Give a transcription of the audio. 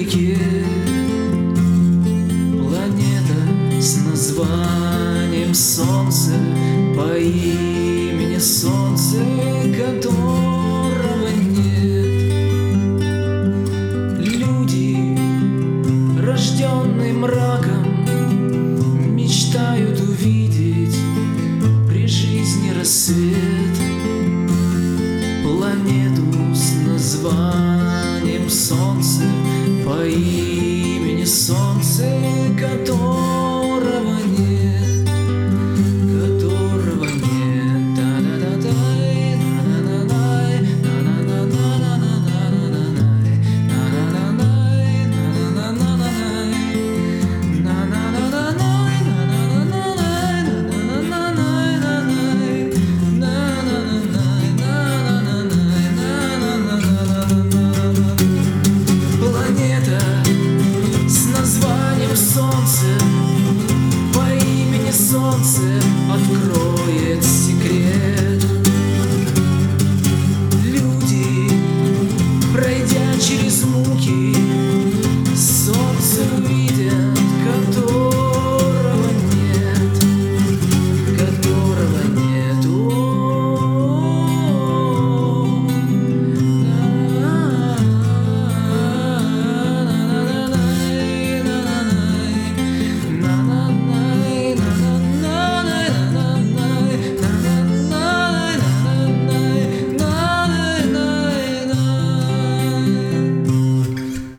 реке. Планета с названием Солнце, по имени Солнце, которого нет. Люди, рожденные мраком, мечтают увидеть при жизни рассвет. Планету с названием Солнце, по имени Солнце, которого нет, которого нет. Да-да-да-дай, на-на-на-дай, на-на-на-на-на-на-на-дай, на-на-на-дай, на-на-на-на-дай, на-на-на-на-дай, на-на-на-на-дай, на-на-на-на-дай. Планета с названием Солнце, по имени Солнце, откроет секрет. Люди, пройдя через муки,